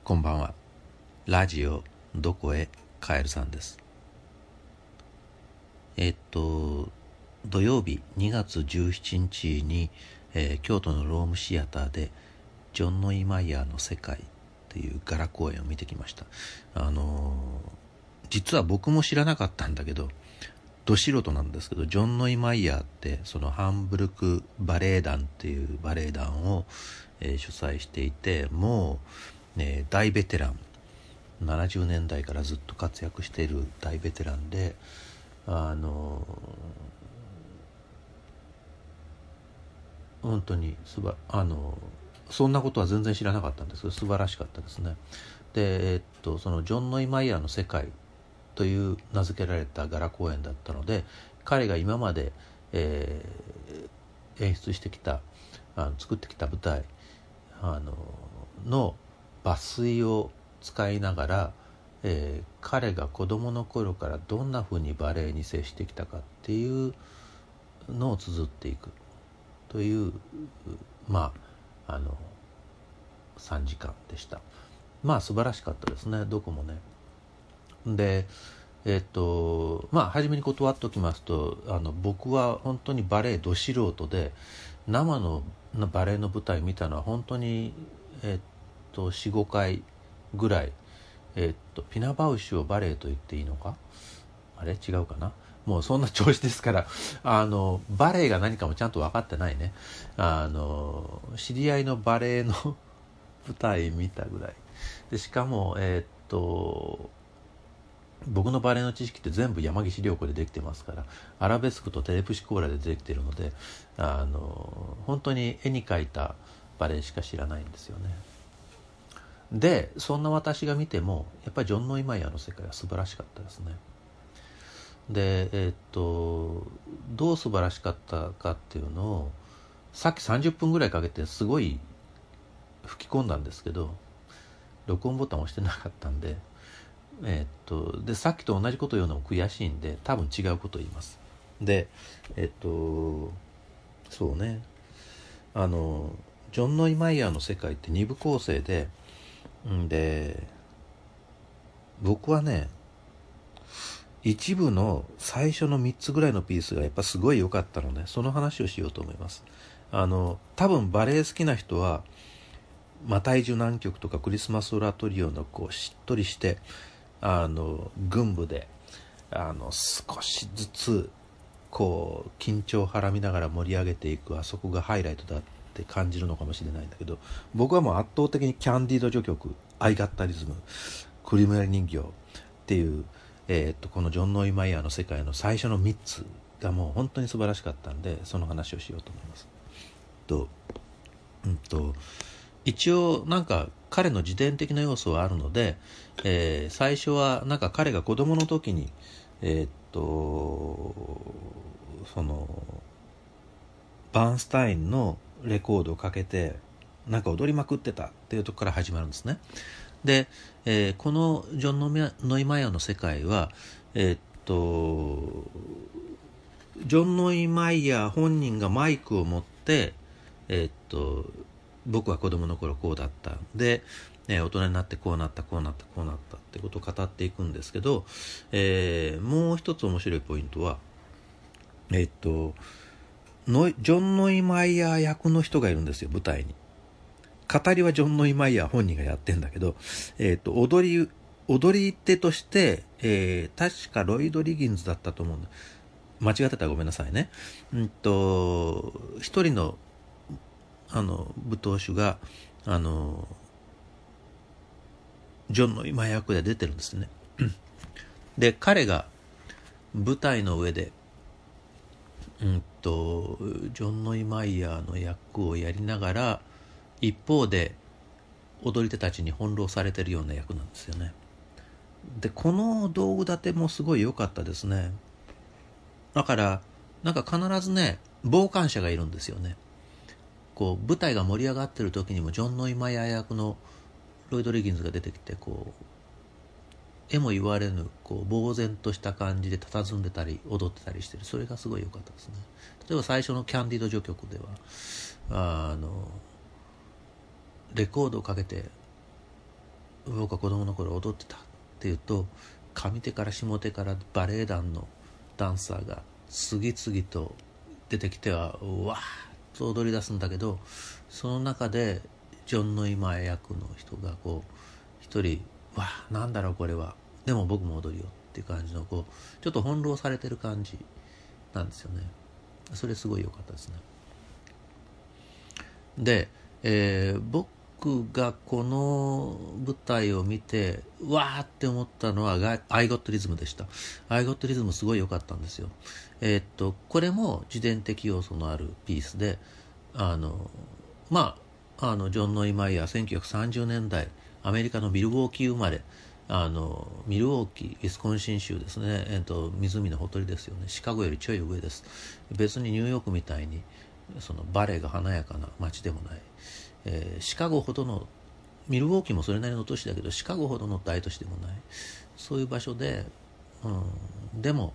こんばんは。ラジオどこへカエルさんです。土曜日2月17日に、京都のロームシアターでジョン・ノイマイヤーの世界というガラ公演を見てきました。実は僕も知らなかったんだけど、ど素人なんですけど、ジョン・ノイマイヤーってそのハンブルクバレエ団っていうバレエ団を、主催していて、もう、大ベテラン、70年代からずっと活躍している大ベテランで、本当にそんなことは全然知らなかったんですけど、素晴らしかったですね。で、そのジョン・ノイマイヤーの世界という名付けられたガラ公演だったので、彼が今まで、演出してきた作ってきた舞台の抜粋を使いながら、彼が子どもの頃からどんなふうにバレエに接してきたかっていうのを綴っていくという3時間でした。素晴らしかったですね、どこもね。で初めに断っておきますと、僕は本当にバレエど素人で、生のバレエの舞台見たのは本当に4、5回ぐらい。ピナバウシュをバレエと言っていいのか、あれ違うかな、もうそんな調子ですから、バレエが何かもちゃんと分かってないね。知り合いのバレエの舞台見たぐらいで、しかも僕のバレエの知識って全部山岸涼子でできてますから、アラベスクとテレプシコーラでできているので、本当に絵に描いたバレエしか知らないんですよね。で、そんな私が見てもやっぱりジョン・ノイマイヤーの世界は素晴らしかったですね。で、どう素晴らしかったかっていうのをさっき30分ぐらいかけてすごい吹き込んだんですけど、録音ボタンを押してなかったんで、でさっきと同じことを言うのも悔しいんで、多分違うことを言います。で、そうね、ジョン・ノイマイヤーの世界って2部構成で、僕はね、一部の最初の3つぐらいのピースがやっぱすごい良かったので、その話をしようと思います。多分バレエ好きな人はマタイ受難曲とかクリスマスオラトリオのしっとりして群舞で少しずつ緊張をはらみながら盛り上げていく、あそこがハイライトだって感じるのかもしれないんだけど、僕はもう圧倒的にキャンディード序曲、アイガッタリズム、クリムエル人形っていう、このジョン・ノイマイヤーの世界の最初の3つがもう本当に素晴らしかったんで、その話をしようと思います。一応なんか彼の自伝的な要素はあるので、最初はなんか彼が子供の時にそのバーンスタインのレコードをかけてなんか踊りまくってたっていうところから始まるんですね。で、このジョン・ノイマイヤーの世界はジョン・ノイマイヤー本人がマイクを持って僕は子供の頃こうだったで、大人になってこうなったってことを語っていくんですけど、もう一つ面白いポイントはジョン・ノイマイヤー役の人がいるんですよ、舞台に。語りはジョン・ノイマイヤー本人がやってんだけど、踊り手として、確かロイド・リギンズだったと思うんだ。間違ってたらごめんなさいね。一人の舞踏手がジョン・ノイマイヤー役で出てるんですね。で、彼が舞台の上でジョン・ノイマイヤーの役をやりながら、一方で踊り手たちに翻弄されてるような役なんですよね。で、この道具立てもすごい良かったですね。だからなんか必ずね、傍観者がいるんですよね。舞台が盛り上がってる時にもジョン・ノイマイヤー役のロイド・リギンズが出てきて、絵も言われぬ呆然とした感じで佇んでたり踊ってたりしてる。それがすごい良かったですね。例えば最初のキャンディード序曲ではレコードをかけて僕は子供の頃踊ってたっていうと、上手から下手からバレエ団のダンサーが次々と出てきてはわーっと踊り出すんだけど、その中でジョン・ノイマー役の人がこう一人、わーなんだろうこれは、でも僕も踊るよっていう感じのこうちょっと翻弄されてる感じなんですよね。それすごい良かったですね。で、僕がこの舞台を見てわーって思ったのはアイゴットリズムでした。アイゴットリズムすごい良かったんですよ。これも自伝的要素のあるピースで、ジョン・ノイマイヤー1930年代アメリカのミルウォーキー生まれ、ミルウォーキーウィスコンシン州ですね、湖のほとりですよね。シカゴよりちょい上です。別にニューヨークみたいにそのバレエが華やかな街でもない、シカゴほどの、ミルウォーキーもそれなりの都市だけどシカゴほどの大都市でもない、そういう場所で、でも、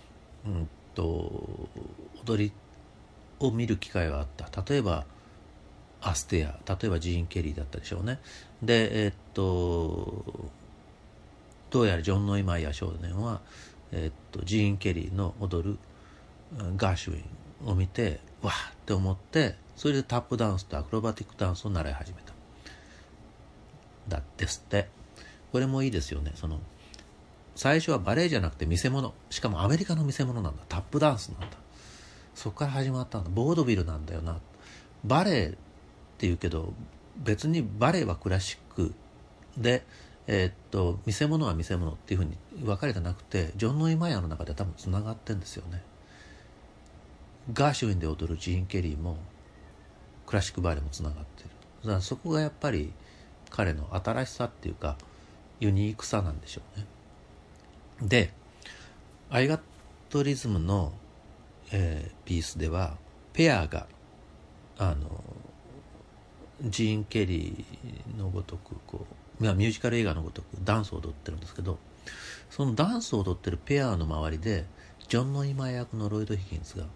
踊りを見る機会はあった。例えばアステア、例えばジーン・ケリーだったでしょうね。でどうやらジョン・ノイマイヤー少年は、ジーン・ケリーの踊るガーシュウィンを見てわーって思って、それでタップダンスとアクロバティックダンスを習い始めただですって。これもいいですよね。その最初はバレエじゃなくて見せ物、しかもアメリカの見せ物なんだ、タップダンスなんだ、そこから始まったんだ、ボードビルなんだよな。バレエっていうけど別にバレエはクラシックで、見せ物は見せ物っていうふうに分かれてなくて、ジョン・ノイマイヤーの中で多分つながってんですよね。ガーシュウィンで踊るジーン・ケリーもクラシックバレエもつながっている。だからそこがやっぱり彼の新しさっていうかユニークさなんでしょうね。でアイガットリズムの、ピースではペアがジーン・ケリーのごとくこうミュージカル映画のごとくダンスを踊ってるんですけど、そのダンスを踊ってるペアの周りでジョン・ノイマイ役のロイド・ヒギンスが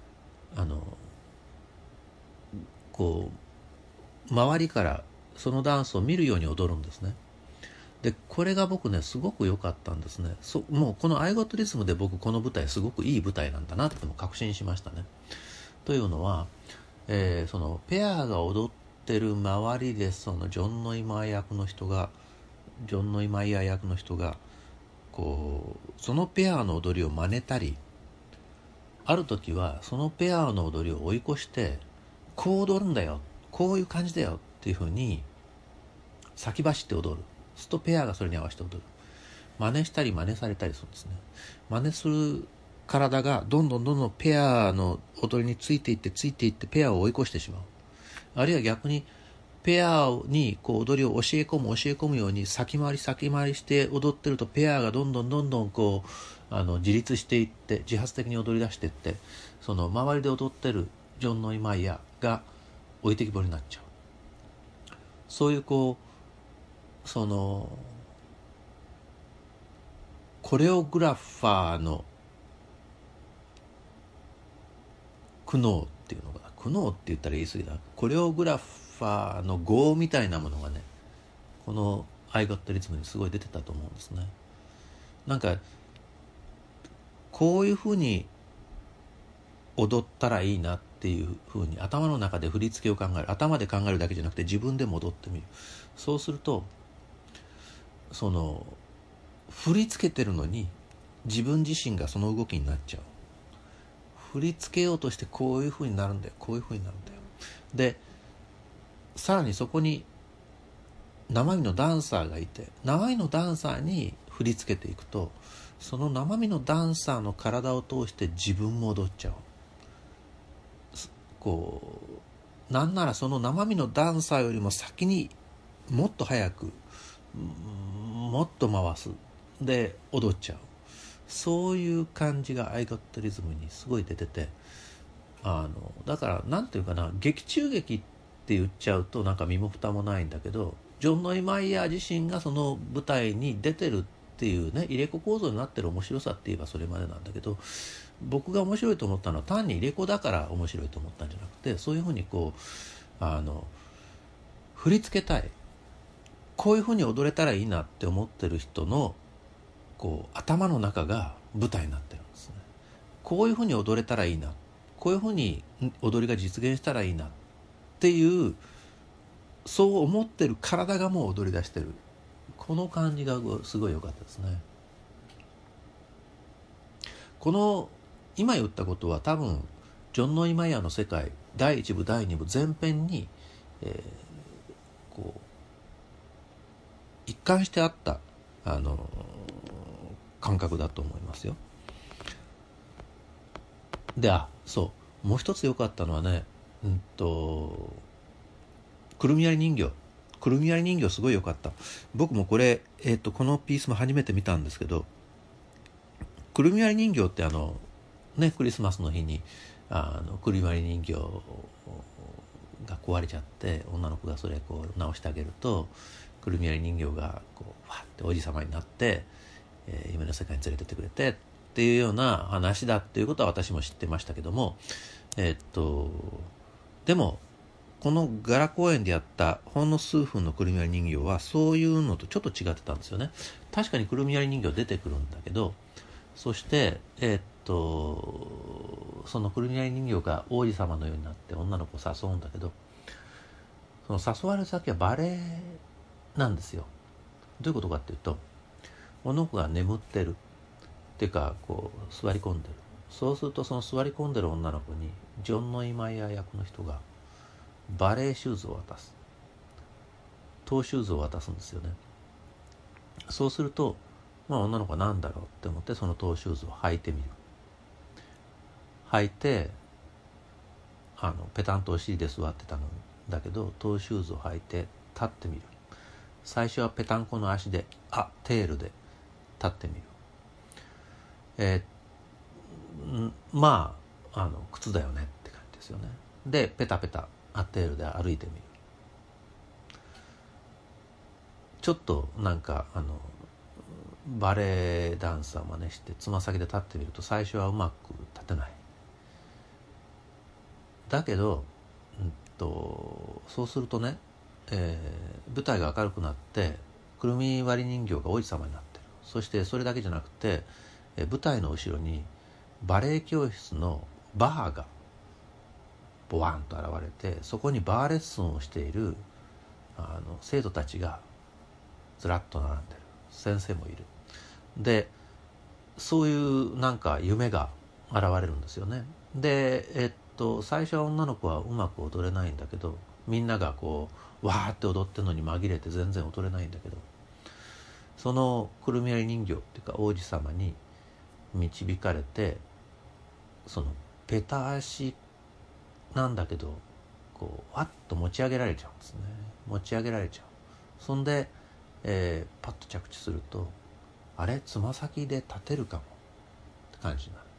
こう周りからそのダンスを見るように踊るんですね。でこれが僕ねすごく良かったんですね。もうこのアイゴットリズムで僕この舞台すごくいい舞台なんだなっても確信しましたね。というのは、そのペアが踊ってる周りでそのジョン・ノイマイヤー役の人がこうそのペアの踊りを真似たり、ある時はそのペアの踊りを追い越してこう踊るんだよ、こういう感じだよっていうふうに先走って踊る。するとペアがそれに合わせて踊る。真似したり真似されたりするんですね。真似する体がどんどんペアの踊りについていってペアを追い越してしまう。あるいは逆にペアにこう踊りを教え込むように先回りして踊ってると、ペアがどんどんこう自立していって自発的に踊り出していって、その周りで踊ってるジョン・ノイマイヤーが置いてきぼりになっちゃう。そういうこうそのコレオグラファーの苦悩っていうのかな、苦悩って言ったら言い過ぎだ、コレオグラファーの業みたいなものがね、このアイゴットリズムにすごい出てたと思うんですね。なんかこういうふうに踊ったらいいなっていうふうに頭の中で振り付けを考える、頭で考えるだけじゃなくて自分でも踊ってみる。そうするとその振り付けてるのに自分自身がその動きになっちゃう。振り付けようとしてこういうふうになるんだよ、こういうふうになるんだよ。でさらにそこに生身のダンサーがいて、生身のダンサーに振り付けていくと、その生身のダンサーの体を通して自分も踊っちゃう。こうなんならその生身のダンサーよりも先にもっと早くもっと回すで踊っちゃう。そういう感じがアイゴットリズムにすごい出てて、だからなんていうかな、劇中劇って言っちゃうとなんか身も蓋もないんだけど、ジョン・ノイマイヤー自身がその舞台に出てるっていうね、入れ子構造になってる面白さって言えばそれまでなんだけど、僕が面白いと思ったのは単に入れ子だから面白いと思ったんじゃなくて、そういうふうにこう振り付けたい、 こういうふうに踊れたらいいなって思ってる人のこう頭の中が舞台になってるんですね。こういうふうに踊れたらいいな、こういうふうに踊りが実現したらいいなっていう、そう思ってる体がもう踊り出してる、この感じがすごい良かったですね。この今言ったことは多分ジョン・ノイマイヤーの世界第1部第2部全編に、こう一貫してあった感覚だと思いますよ。で、そうもう一つ良かったのはね、くるみ割り人形、くるみ割り人形すごい良かった。僕もこれ、このピースも初めて見たんですけど、くるみ割り人形ってクリスマスの日にくるみ割り人形が壊れちゃって女の子がそれこう直してあげると、くるみ割り人形がこうわって王子様になって、夢の世界に連れてってくれてっていうような話だっていうことは私も知ってましたけども、でもこのガラ公園でやったほんの数分のくるみ割り人形はそういうのとちょっと違ってたんですよね。確かにくるみ割り人形出てくるんだけど、そしてそのくるみ割り人形が王子様のようになって女の子を誘うんだけど、その誘われる先はバレエなんですよ。どういうことかっていうと、女の子が眠ってるっていうかこう座り込んでる。そうするとその座り込んでる女の子にジョン・ノイマイヤー役の人がバレエシューズを渡す、トーシューズを渡すんですよね。そうすると、女の子は何だろうって思ってそのトーシューズを履いてみる。履いてペタンとお尻で座ってたのだけど、トーシューズを履いて立ってみる。最初はペタンコの足でテールで立ってみる。靴だよねって感じですよね。でペタペタテールで歩いてみる。ちょっとなんかバレエダンサー真似してつま先で立ってみると最初はうまく立てない。だけど、そうするとね、舞台が明るくなってくるみ割り人形が王子様になってる。そしてそれだけじゃなくて、舞台の後ろにバレエ教室のバーがボワンと現れて、そこにバーレッスンをしている生徒たちがずらっと並んでる。先生もいる。でそういうなんか夢が現れるんですよね。で最初は女の子はうまく踊れないんだけど、みんながこうわーって踊ってるのに紛れて全然踊れないんだけど、そのくるみ割り人形っていうか王子様に導かれて、そのペタ足なんだけどこうわっと持ち上げられちゃうんですね。持ち上げられちゃう。そんで、パッと着地すると、あれつま先で立てるかもって感じになる。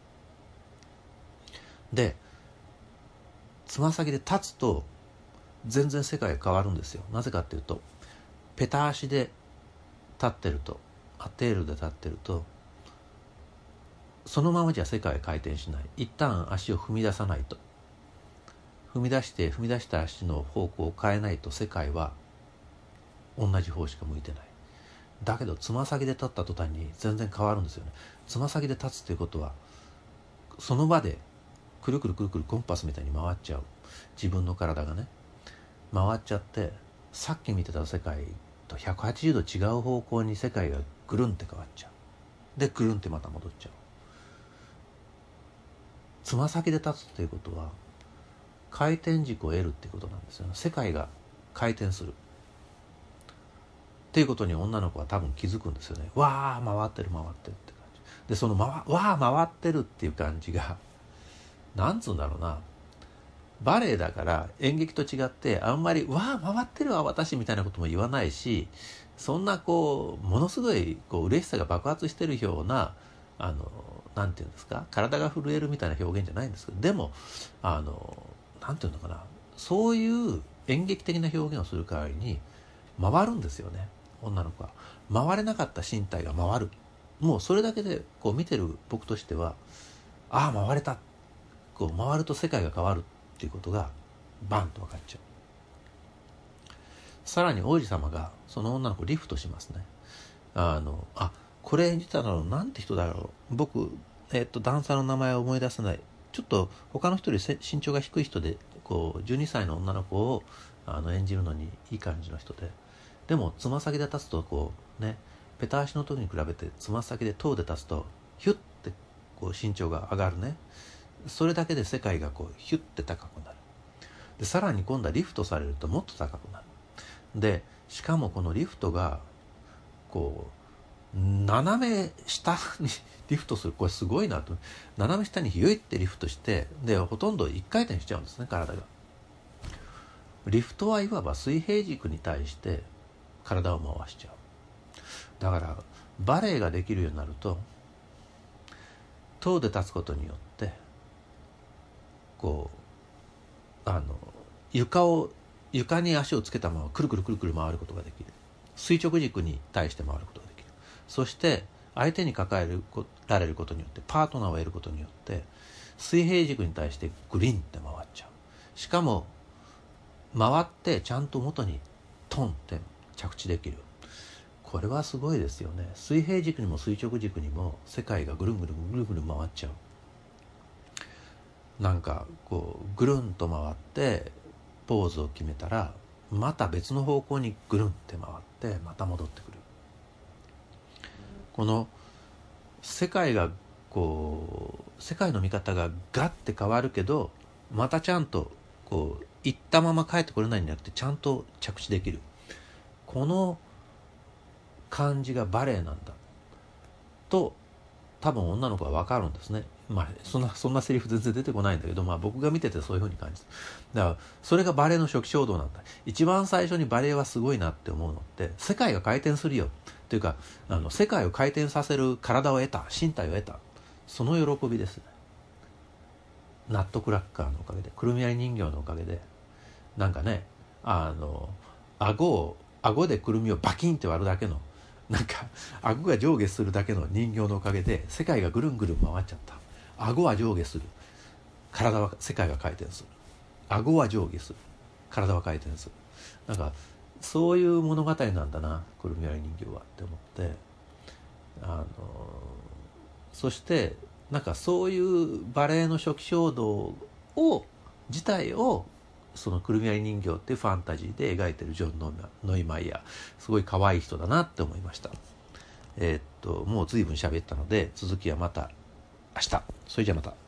でつま先で立つと全然世界が変わるんですよ。なぜかっていうと、ペタ足で立ってると、テールで立ってると、そのままじゃ世界回転しない。一旦足を踏み出さないと、踏み出した足の方向を変えないと世界は同じ方しか向いてない。だけどつま先で立った途端に全然変わるんですよね。つま先で立つということはその場でくるくるくるくるコンパスみたいに回っちゃう。自分の体がね回っちゃって、さっき見てた世界と180度違う方向に世界がぐるんって変わっちゃう。でぐるんってまた戻っちゃう。つま先で立つっていうことは回転軸を得るっていうことなんですよね。世界が回転するっていうことに女の子は多分気づくんですよね。わー回ってるって感じで、そのわー回ってるっていう感じがなんつうんだろうな、バレエだから演劇と違ってあんまりわー回ってるわ私みたいなことも言わないし、そんなこうものすごいこう嬉しさが爆発してるようななんていうんですか、体が震えるみたいな表現じゃないんですけど、でもなんていうのかな、そういう演劇的な表現をする代わりに回るんですよね。女の子は回れなかった身体が回る。もうそれだけでこう見てる僕としては、回れた、こう回ると世界が変わるっていうことがバンと分かっちゃう。 さらに王子様がその女の子をリフトしますね。これ演じたのなんて人だろう、僕、ダンサーの名前を思い出せない。ちょっと他の人より身長が低い人で、こう12歳の女の子を演じるのにいい感じの人で、でもつま先で立つとこうね、ペタ足の時に比べてつま先でトウで立つとヒュッてこう身長が上がるね。それだけで世界がこうヒュッて高くなる。でさらに今度はリフトされるともっと高くなる。でしかもこのリフトがこう斜め下にリフトする、これすごいなと。斜め下にヒュイってリフトして、でほとんど一回転しちゃうんですね、体が。リフトはいわば水平軸に対して体を回しちゃう。だからバレエができるようになると、トウで立つことによってこう床に足をつけたままくるくるくるくる回ることができる。垂直軸に対して回ることができる。そして相手に抱えられることによって、パートナーを得ることによって水平軸に対してグリンって回っちゃう。しかも回ってちゃんと元にトンって着地できる。これはすごいですよね。水平軸にも垂直軸にも世界がぐるんぐるんぐるぐる回っちゃう。なんかこうぐるんと回ってポーズを決めたら、また別の方向にぐるんって回ってまた戻ってくる。この世界が世界の見方がガッて変わるけど、またちゃんとこう行ったまま帰ってこれないんじゃなくて、ちゃんと着地できる。この感じがバレエなんだと多分女の子は分かるんですね。そんなセリフ全然出てこないんだけど、僕が見ててそういう風に感じた。だからそれがバレエの初期衝動なんだ。一番最初にバレエはすごいなって思うのって、世界が回転するよというか、世界を回転させる体を得た、身体を得た、その喜びですね。ナットクラッカーのおかげで、くるみ割り人形のおかげで、なんかね、顎でくるみをバキンって割るだけの、なんか顎が上下するだけの人形のおかげで世界がぐるんぐるん回っちゃった。顎は上下する、世界が回転する。顎は上下する、体は回転する。なんかそういう物語なんだな、くるみ割り人形はって思って、そしてなんかそういうバレエの初期衝動自体をそのくるみ割り人形っていうファンタジーで描いてるジョン・ノイマイヤー、すごい可愛い人だなって思いました。もう随分喋ったので、続きはまた明日。それじゃまた。